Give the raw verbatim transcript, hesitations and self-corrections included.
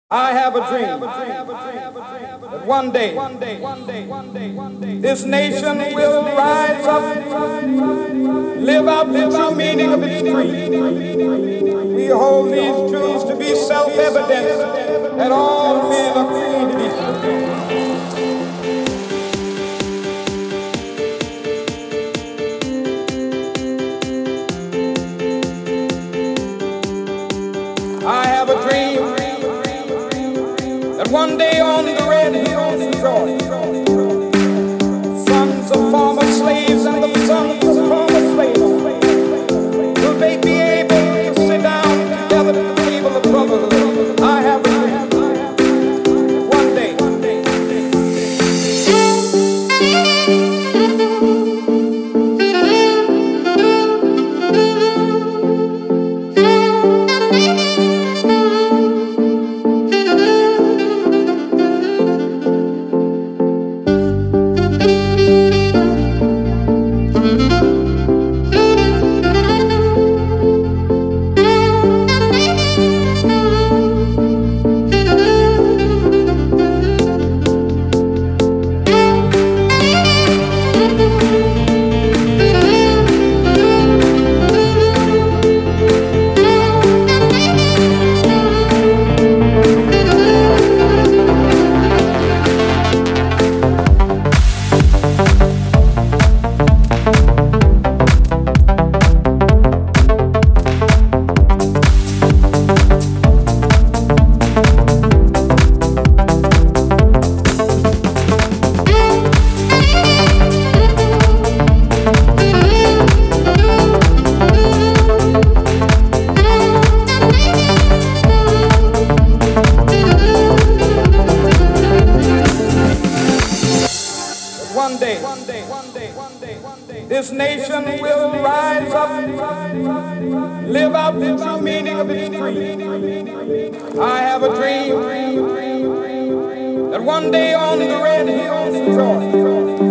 I have a dream that one day this nation will rise up, live out the true meaning of its creed. We hold these truths to be self-evident that all men are created equal. I have a dream that one day on the red hills of Georgia, sons of former slaves and the sons of former slaves will they be able to sit down together at the table of brotherhood. I have a dream that one day. One day, this nation will rise up, live out the true meaning of its creed. I have a dream that one day on the red hills of Georgia,